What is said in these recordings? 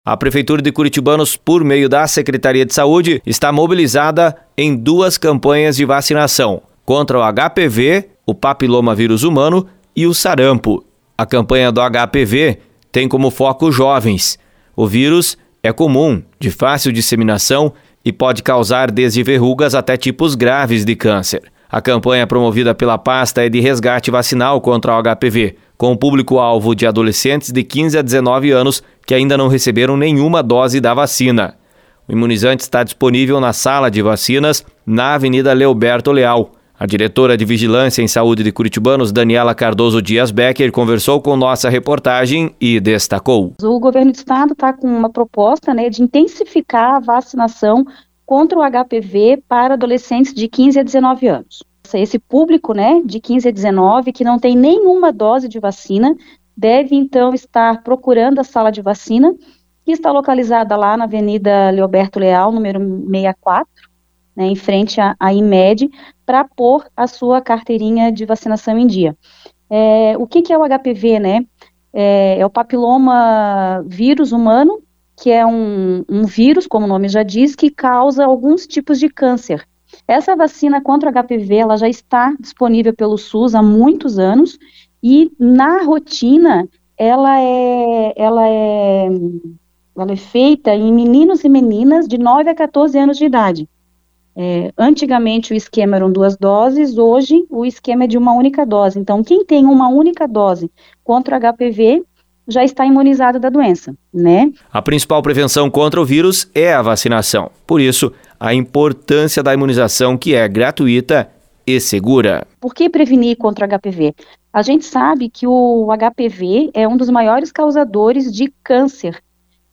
A Prefeitura de Curitibanos, por meio da Secretaria de Saúde, está mobilizada em 2 campanhas de vacinação contra o HPV, o papilomavírus humano e o sarampo. A campanha do HPV tem como foco jovens. O vírus é comum, de fácil disseminação e pode causar desde verrugas até tipos graves de câncer. A campanha promovida pela pasta é de resgate vacinal contra o HPV, com o público-alvo de adolescentes de 15 a 19 anos que ainda não receberam nenhuma dose da vacina. O imunizante está disponível na sala de vacinas, na Avenida Leoberto Leal. A diretora de Vigilância em Saúde de Curitibanos, Daniela Cardoso Dias Becker, conversou com nossa reportagem e destacou. O governo do estado está com uma proposta, de intensificar a vacinação contra o HPV para adolescentes de 15 a 19 anos. Esse público, de 15 a 19, que não tem nenhuma dose de vacina, deve então estar procurando a sala de vacina, que está localizada lá na Avenida Leoberto Leal, número 64, em frente à IMED, para pôr a sua carteirinha de vacinação em dia. O que é o HPV, É o papiloma vírus humano, que é um vírus, como o nome já diz, que causa alguns tipos de câncer. Essa vacina contra o HPV, ela já está disponível pelo SUS há muitos anos, e na rotina, ela é feita em meninos e meninas de 9 a 14 anos de idade. Antigamente o esquema eram 2 doses, hoje o esquema é de uma única dose. Então, quem tem uma única dose contra o HPV já está imunizado da doença, A principal prevenção contra o vírus é a vacinação. Por isso, a importância da imunização, que é gratuita e segura. Por que prevenir contra o HPV? A gente sabe que o HPV é um dos maiores causadores de câncer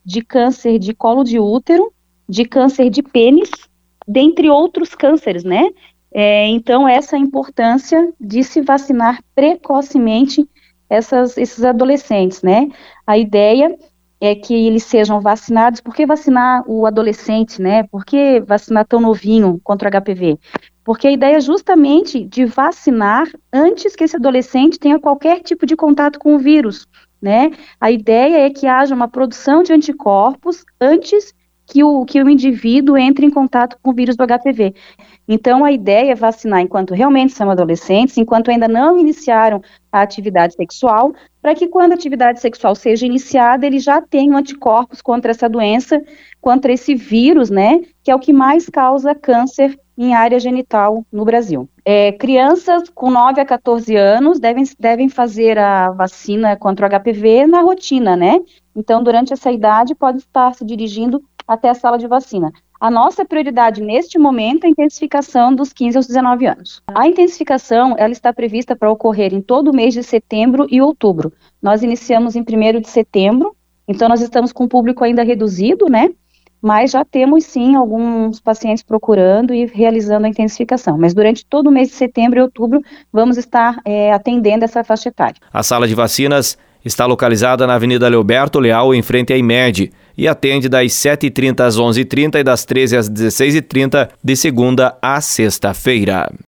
de colo de útero, de câncer de pênis, dentre outros cânceres, Então, essa é a importância de se vacinar precocemente esses adolescentes, A ideia é que eles sejam vacinados. Por que vacinar o adolescente, Por que vacinar tão novinho contra o HPV? Porque a ideia é justamente de vacinar antes que esse adolescente tenha qualquer tipo de contato com o vírus, A ideia é que haja uma produção de anticorpos antes que o indivíduo entre em contato com o vírus do HPV. Então, a ideia é vacinar enquanto realmente são adolescentes, enquanto ainda não iniciaram a atividade sexual, para que quando a atividade sexual seja iniciada, eles já tenham anticorpos contra essa doença, contra esse vírus, que é o que mais causa câncer em área genital no Brasil. Crianças com 9 a 14 anos devem fazer a vacina contra o HPV na rotina, Então, durante essa idade, pode estar se dirigindo até a sala de vacina. A nossa prioridade neste momento é a intensificação dos 15 aos 19 anos. A intensificação, ela está prevista para ocorrer em todo o mês de setembro e outubro. Nós iniciamos em 1º de setembro, então nós estamos com o público ainda reduzido, Mas já temos sim alguns pacientes procurando e realizando a intensificação. Mas durante todo o mês de setembro e outubro vamos estar atendendo essa faixa etária. A sala de vacinas está localizada na Avenida Leoberto Leal, em frente à IMED, e atende das 7h30 às 11h30 e das 13h às 16h30, de segunda a sexta-feira.